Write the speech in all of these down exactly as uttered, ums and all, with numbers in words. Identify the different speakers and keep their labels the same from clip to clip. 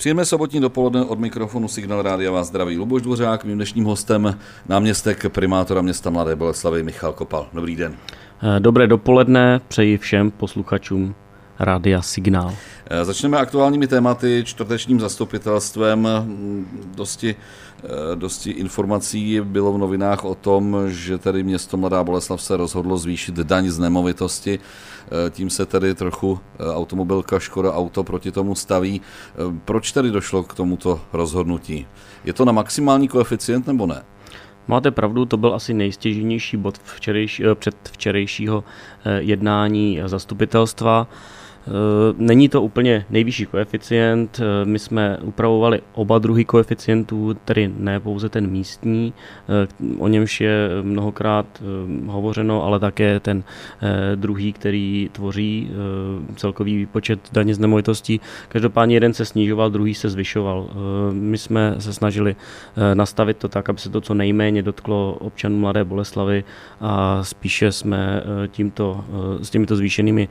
Speaker 1: Příjemné sobotní dopoledne od mikrofonu Signál Rádia vás zdraví Luboš Dvořák, mým dnešním hostem náměstek primátora města Mladé Boleslavi Michal Kopal. Dobrý den.
Speaker 2: Dobré dopoledne, přeji všem posluchačům Rádia Signál.
Speaker 1: Začneme aktuálními tématy, čtvrtečním zastupitelstvem. Dosti, dosti informací bylo v novinách o tom, že tady město Mladá Boleslav se rozhodlo zvýšit daň z nemovitosti. Tím se tedy trochu automobilka Škoda Auto proti tomu staví. Proč tedy došlo k tomuto rozhodnutí? Je to na maximální koeficient nebo ne?
Speaker 2: Máte pravdu, to byl asi nejstěžejnější bod včerejší, před včerejšího jednání zastupitelstva. Není to úplně nejvyšší koeficient, my jsme upravovali oba druhy koeficientů, tedy ne pouze ten místní, o němž je mnohokrát hovořeno, ale také ten druhý, který tvoří celkový výpočet daně z nemovitostí. Každopádně jeden se snižoval, druhý se zvyšoval. My jsme se snažili nastavit to tak, aby se to co nejméně dotklo občanů Mladé Boleslavy a spíše jsme tímto, s těmito zvýšenými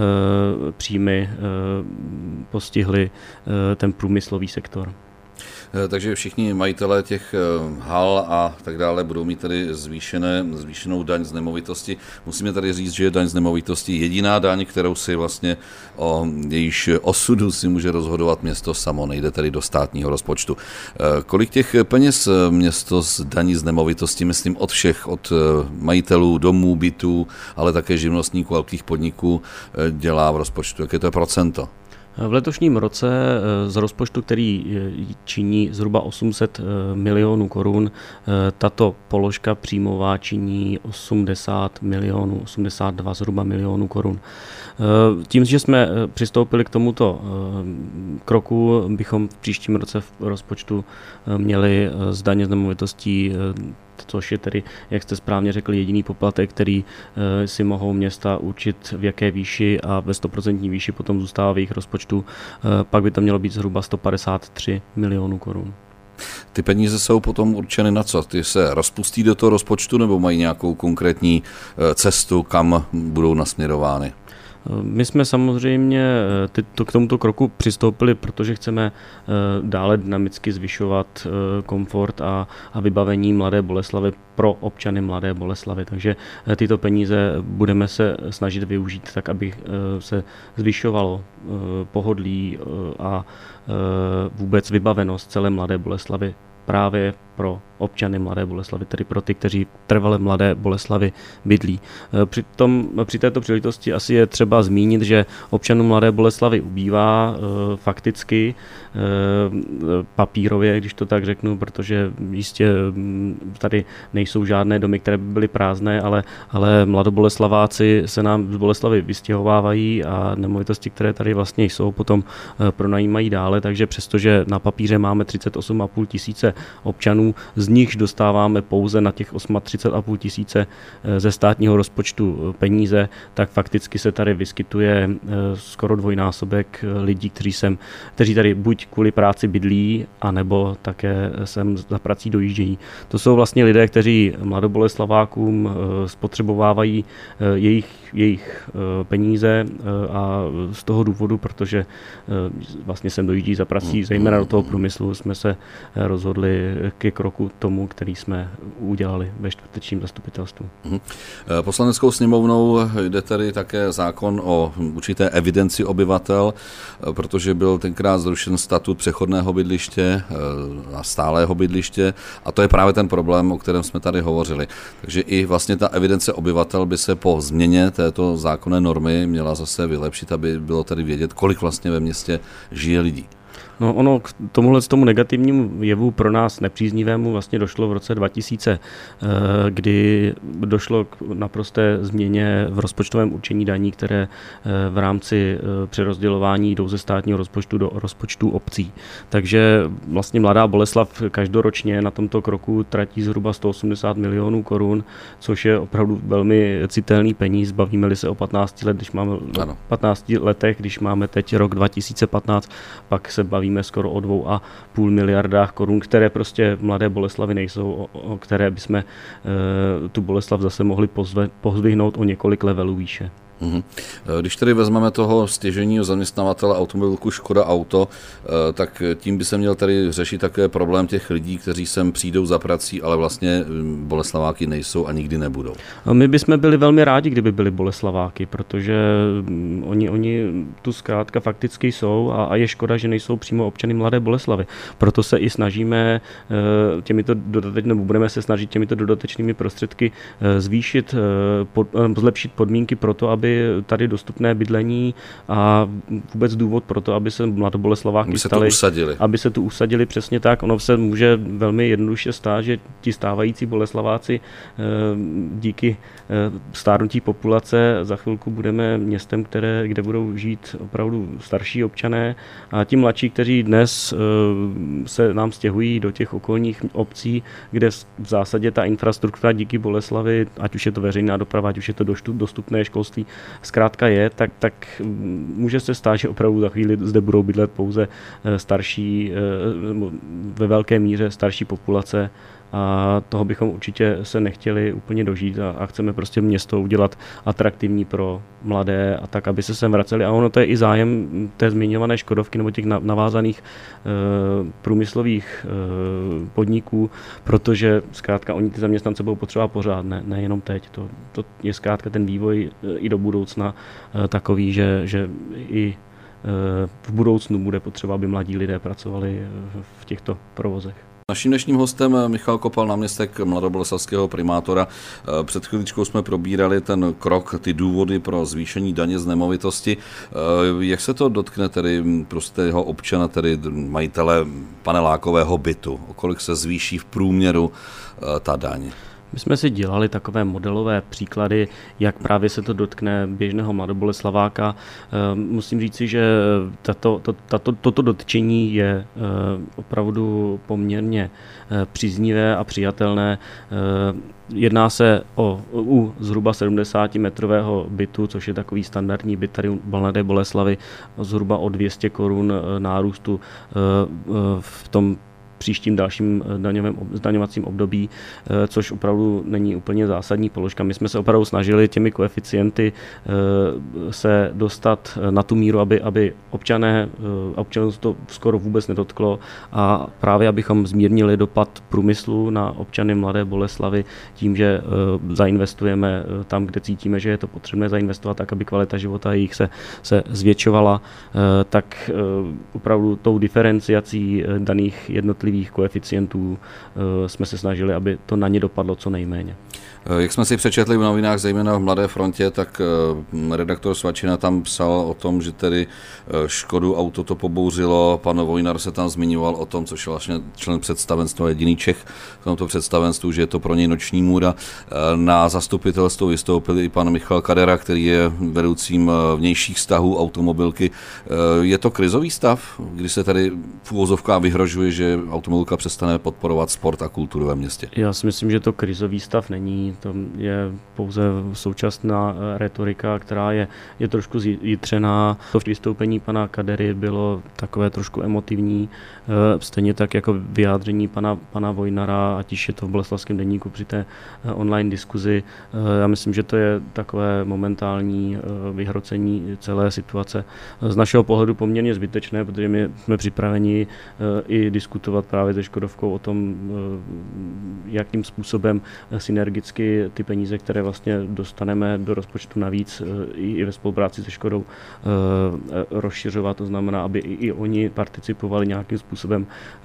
Speaker 2: příjmy postihly ten průmyslový sektor.
Speaker 1: Takže všichni majitelé těch hal a tak dále budou mít tady zvýšené, zvýšenou daň z nemovitosti. Musíme tady říct, že je daň z nemovitosti jediná daň, kterou si vlastně o jejíž osudu si může rozhodovat město samo, nejde tedy do státního rozpočtu. Kolik těch peněz město z daní z nemovitosti, myslím od všech, od majitelů domů, bytů, ale také živnostníků, velkých podniků dělá v rozpočtu? Jaké to je procento?
Speaker 2: V letošním roce z rozpočtu, který činí zhruba osm set milionů korun, tato položka příjmová činí osmdesát milionů, osmdesát dva zhruba milionů korun. Tím, že jsme přistoupili k tomuto kroku, bychom v příštím roce v rozpočtu měli z daně z nemovitostí, což je tedy, jak jste správně řekli, jediný poplatek, který si mohou města určit v jaké výši a ve sto procent výši potom zůstává v jejich rozpočtu, pak by to mělo být zhruba sto padesát tři milionů korun.
Speaker 1: Ty peníze jsou potom určeny na co? Ty se rozpustí do toho rozpočtu nebo mají nějakou konkrétní cestu, kam budou nasměrovány?
Speaker 2: My jsme samozřejmě k tomuto kroku přistoupili, protože chceme dále dynamicky zvyšovat komfort a, a vybavení Mladé Boleslavy pro občany Mladé Boleslavy. Takže tyto peníze budeme se snažit využít tak, aby se zvyšovalo pohodlí a vůbec vybavenost celé Mladé Boleslavy právě pro občany Mladé Boleslavy, tedy pro ty, kteří trvale v Mladé Boleslavi bydlí. Při, tom, při této příležitosti asi je třeba zmínit, že občanům Mladé Boleslavy ubývá e, fakticky e, papírově, když to tak řeknu, protože jistě tady nejsou žádné domy, které by byly prázdné, ale, ale mladoboleslaváci se nám z Boleslavy vystěhovávají a nemovitosti, které tady vlastně jsou, potom e, pronajímají dále, takže přestože na papíře máme třicet osm a půl tisíce občanů, z nichž dostáváme pouze na těch třicet osm a půl tisíce ze státního rozpočtu peníze, tak fakticky se tady vyskytuje skoro dvojnásobek lidí, kteří, sem, kteří tady buď kvůli práci bydlí, anebo také sem za prací dojíždějí. To jsou vlastně lidé, kteří mladoboleslavákům spotřebovávají jejich, jejich peníze a z toho důvodu, protože vlastně sem dojíždí za prací, zejména do toho průmyslu, jsme se rozhodli ke kroku tomu, který jsme udělali ve čtvrtečním zastupitelstvu.
Speaker 1: Poslaneckou sněmovnou jde tady také zákon o určité evidenci obyvatel, protože byl tenkrát zrušen statut přechodného bydliště a stálého bydliště a to je právě ten problém, o kterém jsme tady hovořili. Takže i vlastně ta evidence obyvatel by se po změně této zákonné normy měla zase vylepšit, aby bylo tady vědět, kolik vlastně ve městě žije lidí.
Speaker 2: No ono k tomuhle tomu negativnímu jevu pro nás nepříznivému vlastně došlo v roce dva tisíce, kdy došlo k naprosté změně v rozpočtovém určení daní, které v rámci přerozdělování jdou ze státního rozpočtu do rozpočtu obcí. Takže vlastně Mladá Boleslav každoročně na tomto kroku tratí zhruba sto osmdesát milionů korun, což je opravdu velmi citelný peníz. Bavíme-li se o patnácti let, když máme
Speaker 1: ano.
Speaker 2: patnácti letech, když máme teď rok dva tisíce patnáct, pak se bavíme skoro o dvou a půl miliardách korun, které prostě v Mladé Boleslavi nejsou, o, o které bychom e, tu Boleslav zase mohli pozve, pozdvihnout o několik levelů výše.
Speaker 1: Mhm. Když tedy vezmeme toho stěžejního zaměstnavatele automobilku Škoda Auto, tak tím by se měl tady řešit také problém těch lidí, kteří sem přijdou za prací, ale vlastně Boleslaváky nejsou a nikdy nebudou.
Speaker 2: My bychom byli velmi rádi, kdyby byli Boleslaváky, protože oni, oni tu zkrátka fakticky jsou a, a je škoda, že nejsou přímo občany Mladé Boleslavi. Proto se i snažíme těmito dodateč, nebo budeme se snažit těmito dodatečnými prostředky zvýšit, pod, zlepšit podmínky pro to, aby tady dostupné bydlení a vůbec důvod pro to, aby se Mladoboleslaváky
Speaker 1: aby se
Speaker 2: stali,
Speaker 1: tu usadili.
Speaker 2: aby se tu usadili přesně tak. Ono se může velmi jednoduše stát, že ti stávající Boleslaváci díky stárnutí populace za chvilku budeme městem, které, kde budou žít opravdu starší občané a ti mladší, kteří dnes se nám stěhují do těch okolních obcí, kde v zásadě ta infrastruktura díky Boleslavi, ať už je to veřejná doprava, ať už je to dostupné školství, zkrátka je, tak, tak může se stát, že opravdu za chvíli zde budou bydlet pouze starší, ve velké míře starší populace a toho bychom určitě se nechtěli úplně dožít a, a chceme prostě město udělat atraktivní pro mladé a tak, aby se sem vraceli. A ono to je i zájem té zmiňované Škodovky nebo těch navázaných e, průmyslových e, podniků, protože zkrátka oni ty zaměstnance budou potřebovat pořád, ne, nejenom teď. To, to je zkrátka ten vývoj e, i do budoucna e, takový, že, že i e, v budoucnu bude potřeba, aby mladí lidé pracovali v těchto provozech.
Speaker 1: Naším dnešním hostem Michal Kopal, náměstek mladoboleslavského primátora. Před chvíličkou jsme probírali ten krok, ty důvody pro zvýšení daně z nemovitosti. Jak se to dotkne tedy prostého občana, tedy majitele panelákového bytu? O kolik se zvýší v průměru ta daň?
Speaker 2: My jsme si dělali takové modelové příklady, jak právě se to dotkne běžného mladoboleslaváka. Musím říci, že tato, to, tato, toto dotčení je opravdu poměrně příznivé a přijatelné. Jedná se o u zhruba sedmdesátimetrového bytu, což je takový standardní byt tady u Mladé Boleslavy, zhruba o dvě stě korun nárůstu v tom příštím dalším daňovém, zdaňovacím období, což opravdu není úplně zásadní položka. My jsme se opravdu snažili těmi koeficienty se dostat na tu míru, aby, aby občané, občanů to skoro vůbec nedotklo a právě abychom zmírnili dopad průmyslu na občany Mladé Boleslavy tím, že zainvestujeme tam, kde cítíme, že je to potřebné zainvestovat, tak aby kvalita života jejich se, se zvětšovala, tak opravdu tou diferenciací daných jednotlivých koeficientů jsme se snažili, aby to na ně dopadlo co nejméně.
Speaker 1: Jak jsme si přečetli v novinách, zejména v Mladé frontě, tak redaktor Svačina tam psal o tom, že tedy Škodu Auto to pobouřilo, pan Vojnar se tam zmiňoval o tom, což je vlastně člen představenstva, jediný Čech v tomto představenstvu, že je to pro něj noční můra. Na zastupitelstvo vystoupil i pan Michal Kadera, který je vedoucím vnějších vztahů automobilky. Je to krizový stav, kdy se tady v uvozovkách vyhrožuje, že automobilka přestane podporovat sport a kulturu ve městě?
Speaker 2: Já si myslím, že to krizový stav není. To je pouze současná retorika, která je, je trošku zjitřená. To vystoupení pana Kadery bylo takové trošku emotivní, stejně tak jako vyjádření pana, pana Vojnara, ať již je to v Boleslavském deníku při té online diskuzi. Já myslím, že to je takové momentální vyhrocení celé situace. Z našeho pohledu poměrně zbytečné, protože my jsme připraveni i diskutovat právě se Škodovkou o tom, jakým způsobem synergicky ty peníze, které vlastně dostaneme do rozpočtu navíc i ve spolupráci se Škodou rozšiřovat. To znamená, aby i oni participovali nějakým způsobem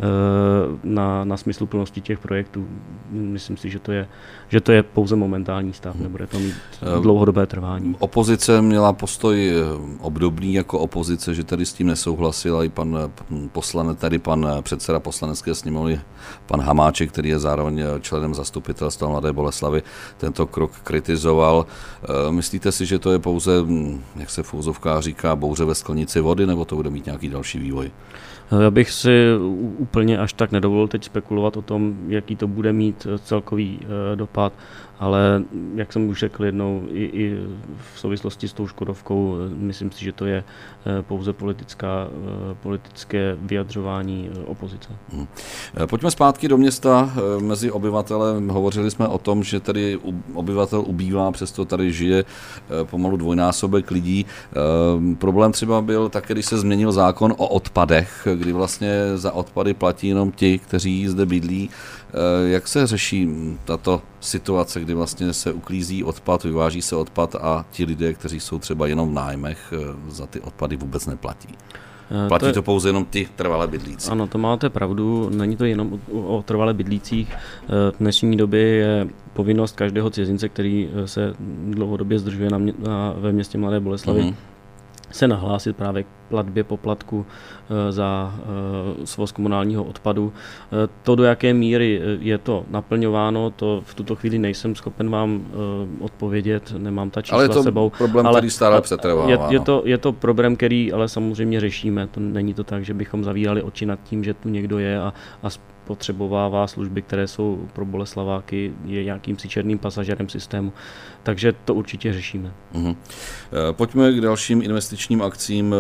Speaker 2: na, na smysluplnosti těch projektů. Myslím si, že to je, že to je pouze momentální stav, nebude to mít dlouhodobé trvání.
Speaker 1: Opozice měla postoj obdobný jako opozice, že tady s tím nesouhlasil i pan poslanec, tady pan předseda poslanecké sněmovny, pan Hamáček, který je zároveň členem zastupitelstva Mladé Boleslavy, tento krok kritizoval. Myslíte si, že to je pouze, jak se v úzovkách říká, bouře ve sklenici vody, nebo to bude mít nějaký další vývoj?
Speaker 2: Já bych si úplně až tak nedovolil teď spekulovat o tom, jaký to bude mít celkový dopad, ale jak jsem už řekl jednou, i, i v souvislosti s tou Škodovkou, myslím si, že to je pouze politická, politické vyjadřování opozice. Hmm.
Speaker 1: Pojďme zpátky do města mezi obyvatele. Hovořili jsme o tom, že tady obyvatel ubývá, přesto tady žije pomalu dvojnásobek lidí. Problém třeba byl také, když se změnil zákon o odpadech, kdy vlastně za odpady platí jenom ti, kteří zde bydlí. Jak se řeší tato situace, kdy vlastně se uklízí odpad, vyváží se odpad a ti lidé, kteří jsou třeba jenom v nájmech, za ty odpady vůbec neplatí? Platí to, je, to pouze jenom ty trvalé bydlící.
Speaker 2: Ano, to máte pravdu, není to jenom o, o trvalé bydlících. V dnešní době je povinnost každého cizince, který se dlouhodobě zdržuje na mě, na, ve městě Mladé Boleslavi, mm-hmm. se nahlásit právě k platbě poplatku za svoz komunálního odpadu. To, do jaké míry je to naplňováno, to v tuto chvíli nejsem schopen vám odpovědět, nemám ta čísla
Speaker 1: ale je to
Speaker 2: sebou.
Speaker 1: Problém, ale který stále přetrvává.
Speaker 2: Je, je, to, je to problém, který ale samozřejmě řešíme. To není to tak, že bychom zavírali oči nad tím, že tu někdo je a, a potřebovává služby, které jsou pro Boleslaváky, je nějakým si černým pasažerem systému. Takže to určitě řešíme. Uh-huh.
Speaker 1: Pojďme k dalším investičním akcím.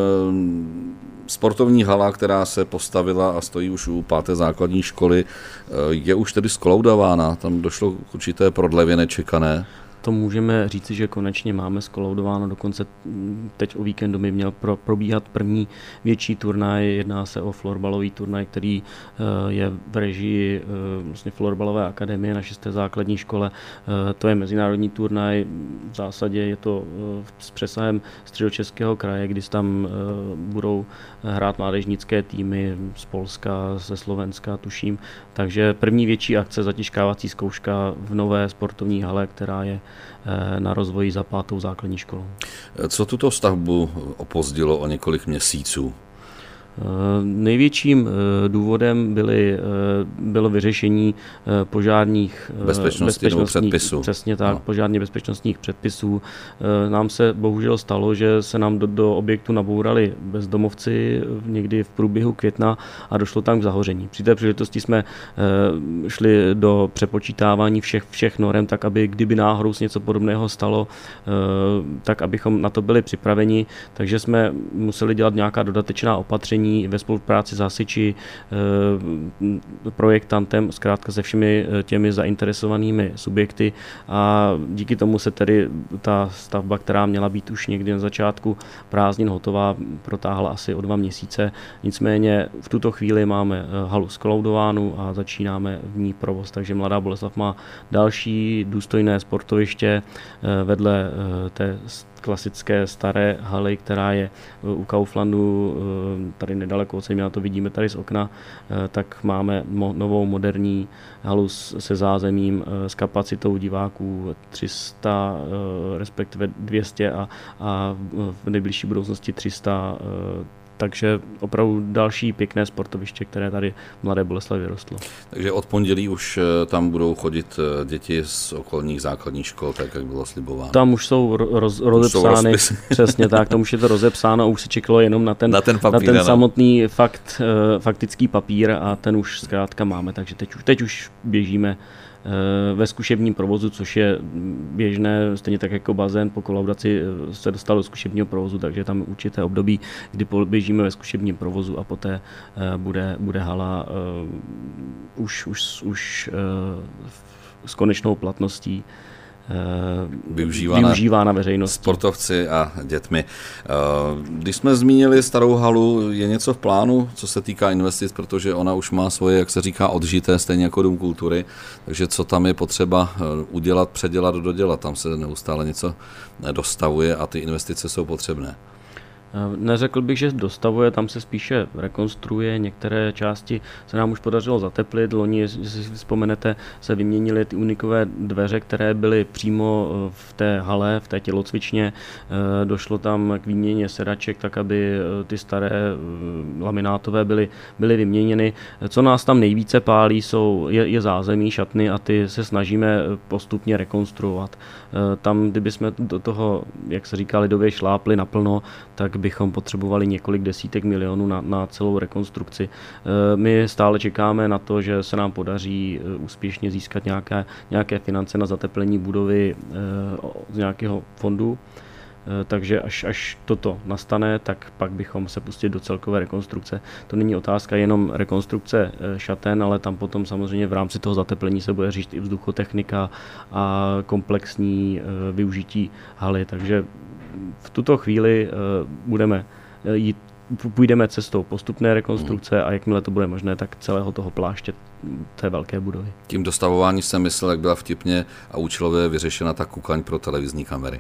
Speaker 1: Sportovní hala, která se postavila a stojí už u páté základní školy, je už tedy skolaudována. Tam došlo k určité prodlevě nečekané.
Speaker 2: To můžeme říci, že konečně máme skolaudováno, dokonce teď o víkendu by měl pro, probíhat první větší turnaj, jedná se o florbalový turnaj, který uh, je v režii uh, vlastně florbalové akademie na šesté základní škole. Uh, to je mezinárodní turnaj, v zásadě je to uh, s přesahem Středočeského kraje, kdy tam uh, budou hrát mládežnické týmy z Polska, ze Slovenska, tuším. Takže první větší akce, zatěžkávací zkouška v nové sportovní hale, která je na rozvoji za pátou základní školou.
Speaker 1: Co tuto stavbu opozdilo o několik měsíců?
Speaker 2: Největším důvodem byly, bylo vyřešení požárních
Speaker 1: bezpečnostních, bezpečnostních předpisů.
Speaker 2: Přesně tak, no. požárně bezpečnostních předpisů. Nám se bohužel stalo, že se nám do, do objektu nabourali bezdomovci někdy v průběhu května a došlo tam k zahoření. Při té příležitosti jsme šli do přepočítávání všech, všech norem, tak aby kdyby náhodou se něco podobného stalo, tak abychom na to byli připraveni. Takže jsme museli dělat nějaká dodatečná opatření ve spolupráci s hasiči, projektantem, zkrátka se všemi těmi zainteresovanými subjekty a díky tomu se tedy ta stavba, která měla být už někdy na začátku prázdnin hotová, protáhla asi o dva měsíce. Nicméně v tuto chvíli máme halu skolaudovánu a začínáme v ní provoz, takže Mladá Boleslav má další důstojné sportoviště vedle té klasické staré haly, která je u Kauflandu, tady nedaleko od na to vidíme tady z okna, tak máme mo- novou moderní halu se zázemím s kapacitou diváků tři sta, respektive dvě stě a, a v nejbližší budoucnosti tři sta. Takže opravdu další pěkné sportoviště, které tady v Mladé Boleslavi vyrostlo.
Speaker 1: Takže od pondělí už tam budou chodit děti z okolních základních škol, tak jak bylo slibováno.
Speaker 2: Tam už jsou roz, rozepsány, už jsou přesně tak, tam už je to rozepsáno a už se čekalo jenom na ten,
Speaker 1: na ten, papír,
Speaker 2: na ten samotný fakt, faktický papír a ten už zkrátka máme, takže teď už, teď už běžíme ve zkušebním provozu, což je běžné, stejně tak jako bazén po kolaudaci se dostal do zkušebního provozu, takže tam určité období, kdy běžíme ve zkušebním provozu a poté bude, bude hala uh, už, už, už uh, s konečnou platností
Speaker 1: využívána,
Speaker 2: využívána veřejností.
Speaker 1: Sportovci a dětmi. Když jsme zmínili starou halu, je něco v plánu, co se týká investic, protože ona už má svoje, jak se říká, odžité, stejně jako Dům kultury, takže co tam je potřeba udělat, předělat, dodělat, tam se neustále něco dostavuje a ty investice jsou potřebné.
Speaker 2: Neřekl bych, že dostavuje, tam se spíše rekonstruuje, některé části se nám už podařilo zateplit, loni, jestli si vzpomenete, se vyměnily ty unikové dveře, které byly přímo v té hale, v té tělocvičně, došlo tam k výměně sedaček, tak aby ty staré laminátové byly, byly vyměněny. Co nás tam nejvíce pálí, jsou, je, je zázemí, šatny a ty se snažíme postupně rekonstruovat. Tam, kdyby jsme do toho, jak se říká lidově, šlápli naplno, tak bychom potřebovali několik desítek milionů na, na celou rekonstrukci. My stále čekáme na to, že se nám podaří úspěšně získat nějaké, nějaké finance na zateplení budovy z nějakého fondu. Takže až, až toto nastane, tak pak bychom se pustili do celkové rekonstrukce. To není otázka jenom rekonstrukce šaten, ale tam potom samozřejmě v rámci toho zateplení se bude řešit i vzduchotechnika a komplexní využití haly. Takže v tuto chvíli budeme jít, půjdeme cestou postupné rekonstrukce a jakmile to bude možné, tak celého toho pláště té velké budovy.
Speaker 1: Tím dostavování jsem myslel, jak byla vtipně a účelově vyřešena ta kukaň pro televizní kamery.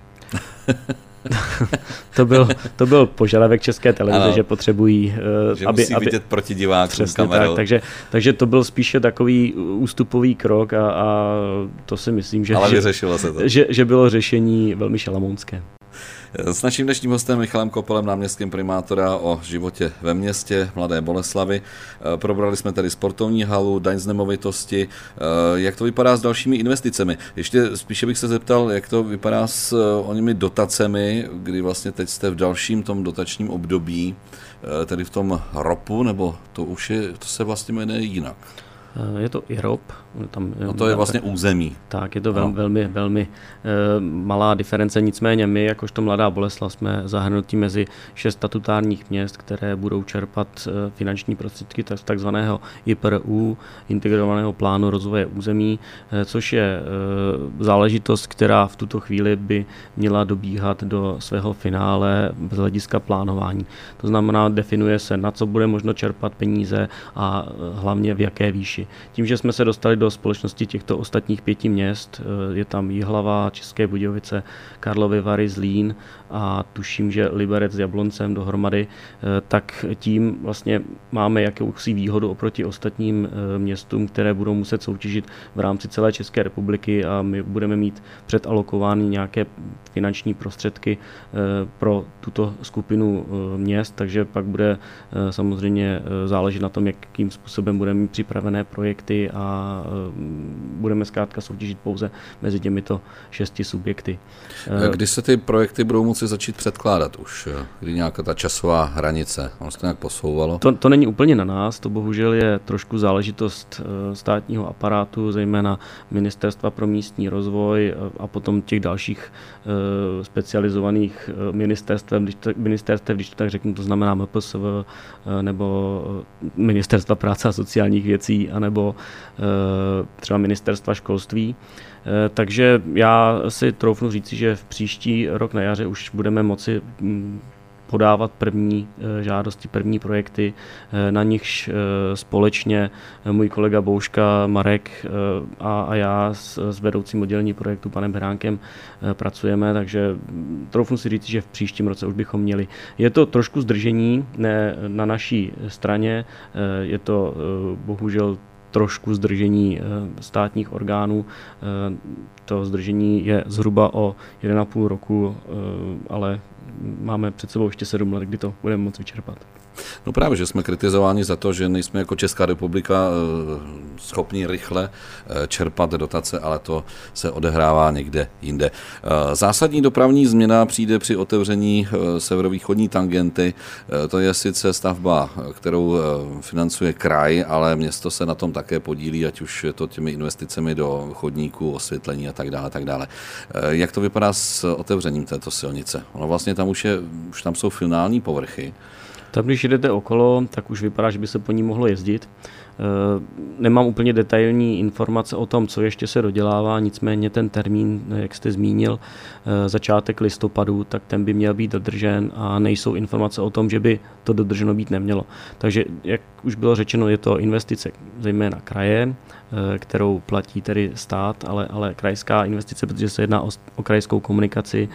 Speaker 2: to, byl, to byl požadavek České televize, ano, že potřebují,
Speaker 1: že
Speaker 2: aby,
Speaker 1: musí
Speaker 2: aby
Speaker 1: vidět proti divákům kamerou.
Speaker 2: Tak, takže, takže to byl spíše takový ústupový krok a, a to si myslím, že,
Speaker 1: Ale vyřešilo se to.
Speaker 2: Že, že bylo řešení velmi šalamounské.
Speaker 1: S naším dnešním hostem Michalem Kopelem, náměstkem primátora, o životě ve městě Mladé Boleslavi. Probrali jsme tady sportovní halu, daň z nemovitosti. Jak to vypadá s dalšími investicemi? Ještě spíše bych se zeptal, jak to vypadá s onimi dotacemi, kdy vlastně teď jste v dalším tom dotačním období, tedy v tom ropu, nebo to už je, to se vlastně jmenuje jinak?
Speaker 2: Je to I R O P. Tam,
Speaker 1: no to je vlastně území.
Speaker 2: Tak, je to vel, no. velmi, velmi e, malá diference, nicméně my, jakožto Mladá Boleslav, jsme zahrnutí mezi šest statutárních měst, které budou čerpat e, finanční prostředky z takzvaného I P R U, integrovaného plánu rozvoje území, e, což je e, záležitost, která v tuto chvíli by měla dobíhat do svého finále z hlediska plánování. To znamená, definuje se, na co bude možno čerpat peníze a e, hlavně v jaké výši. Tím, že jsme se dostali do společnosti těchto ostatních pěti měst, je tam Jihlava, České Budějovice, Karlovy Vary, Zlín a tuším, že Liberec s Jabloncem dohromady, tak tím vlastně máme jakousi výhodu oproti ostatním městům, které budou muset soutěžit v rámci celé České republiky a my budeme mít předalokovány nějaké finanční prostředky pro tuto skupinu měst, takže pak bude samozřejmě záležet na tom, jakým způsobem budeme mít připravené projekty a budeme zkrátka soutěžit pouze mezi těmito šesti subjekty.
Speaker 1: Kdy se ty projekty budou moci začít předkládat už? Kdy nějaká ta časová hranice? Ono se to nějak posouvalo?
Speaker 2: To, to není úplně na nás, to bohužel je trošku záležitost státního aparátu, zejména Ministerstva pro místní rozvoj a potom těch dalších specializovaných ministerstev, když to, ministerstev, když to tak řeknu, to znamená M P S V nebo Ministerstva práce a sociálních věcí, anebo třeba Ministerstva školství. Takže já si troufnu říci, že v příští rok na jaře už budeme moci podávat první žádosti, první projekty, na nichž společně můj kolega Bouška, Marek a, a já s, s vedoucím oddělení projektu panem Beránkem pracujeme, takže troufnu si říct, že v příštím roce už bychom měli. Je to trošku zdržení, ne na naší straně, je to bohužel trošku zdržení státních orgánů. To zdržení je zhruba o jeden a půl roku, ale máme před sebou ještě sedm let, kdy to budeme moci vyčerpat.
Speaker 1: No právě, že jsme kritizováni za to, že nejsme jako Česká republika schopni rychle čerpat dotace, ale to se odehrává někde jinde. Zásadní dopravní změna přijde při otevření severovýchodní tangenty. To je sice stavba, kterou financuje kraj, ale město se na tom také podílí, ať už je to těmi investicemi do chodníků, osvětlení a tak dále, tak dále. Jak to vypadá s otevřením této silnice? Ono vlastně tam už, je, už tam jsou finální povrchy.
Speaker 2: Tam, když jdete okolo, tak už vypadá, že by se po ní mohlo jezdit. Nemám úplně detailní informace o tom, co ještě se dodělává, nicméně ten termín, jak jste zmínil, začátek listopadu, tak ten by měl být dodržen a nejsou informace o tom, že by to dodrženo být nemělo. Takže, jak už bylo řečeno, je to investice zejména kraje, kterou platí tedy stát, ale, ale krajská investice, protože se jedná o, o krajskou komunikaci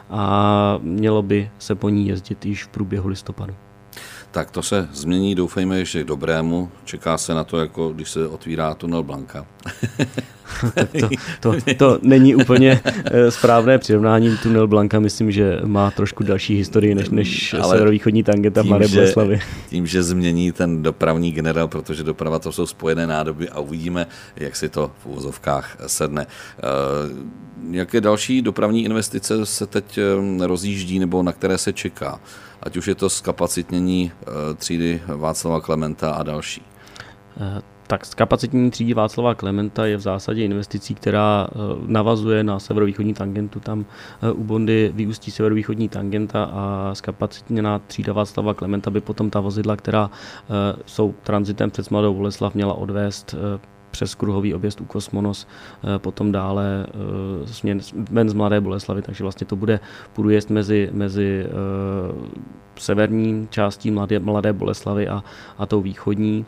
Speaker 2: a mělo by se po ní jezdit již v průběhu listopadu.
Speaker 1: Tak to se změní, doufejme, ještě k dobrému. Čeká se na to, jako když se otvírá tunel Blanka.
Speaker 2: tak to, to, to není úplně správné přirovnání. Tunel Blanka myslím, že má trošku další historii než, než severovýchodní tangenta v Mladé Boleslavi.
Speaker 1: Tím, že změní ten dopravní generál, protože doprava to jsou spojené nádoby a uvidíme, jak si to v uvozovkách sedne. Jaké další dopravní investice se teď rozjíždí nebo na které se čeká? Ať už je to zkapacitnění třídy Václava Klementa a další.
Speaker 2: Tak zkapacitnění třídy Václava Klementa je v zásadě investicí, která navazuje na severovýchodní tangentu. Tam u Bondy vyústí severovýchodní tangenta a zkapacitněná třída Václava Klementa by potom ta vozidla, která jsou transitem přes Mladou Boleslav, měla odvést přes kruhový objezd u Kosmonos, potom dále směn ven z Mladé Boleslavy, takže vlastně to bude průjezd mezi, mezi severní částí Mladé, Mladé Boleslavy a, a tou východní.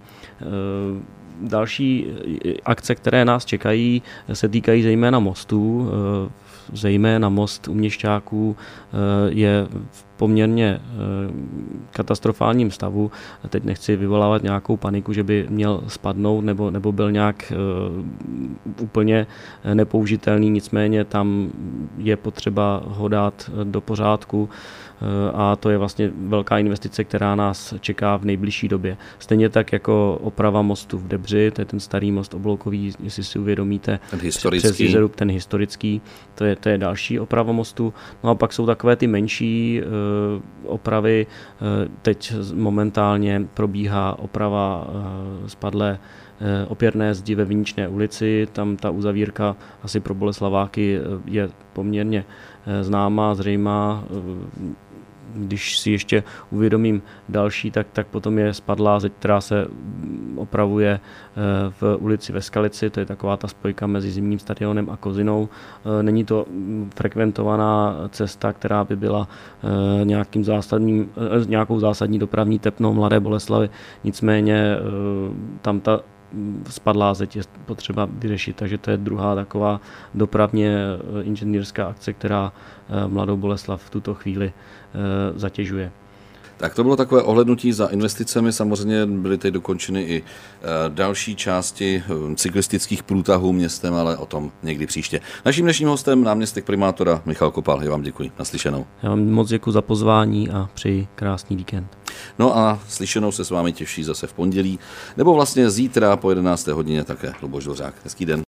Speaker 2: Další akce, které nás čekají, se týkají zejména mostů. Zejména most u Měšťáků je v poměrně katastrofálním stavu. Teď nechci vyvolávat nějakou paniku, že by měl spadnout nebo, nebo byl nějak úplně nepoužitelný, nicméně tam je potřeba ho dát do pořádku a to je vlastně velká investice, která nás čeká v nejbližší době. Stejně tak jako oprava mostu v Debři, to je ten starý most obloukový, jestli si uvědomíte,
Speaker 1: ten historický,
Speaker 2: přes Jizerup, ten historický, to je, to je další oprava mostu. No a pak jsou takové ty menší opravy. Teď momentálně probíhá oprava spadlé opěrné zdi ve Viničné ulici. Tam ta uzavírka asi pro Boleslaváky je poměrně známá, zřejmá. Když si ještě uvědomím další, tak, tak potom je spadlá zeď, která se opravuje v ulici ve Skalici, to je taková ta spojka mezi Zimním stadionem a Kozinou. Není to frekventovaná cesta, která by byla nějakým zásadním, nějakou zásadní dopravní tepnou Mladé Boleslavy, nicméně tam ta spadlá zeď je potřeba vyřešit, takže to je druhá taková dopravně inženýrská akce, která Mladou Boleslav v tuto chvíli zatěžuje.
Speaker 1: Tak to bylo takové ohlednutí za investicemi, samozřejmě byly teď dokončeny i další části cyklistických průtahů městem, ale o tom někdy příště. Naším dnešním hostem náměstek primátora Michal Kopal. Já vám děkuji. Naslyšenou.
Speaker 2: Já vám moc děkuji za pozvání a přeji krásný víkend.
Speaker 1: No a slyšenou se s vámi těší zase v pondělí, nebo vlastně zítra po jedenácté hodině také Luboš Dvořák. Hezký den.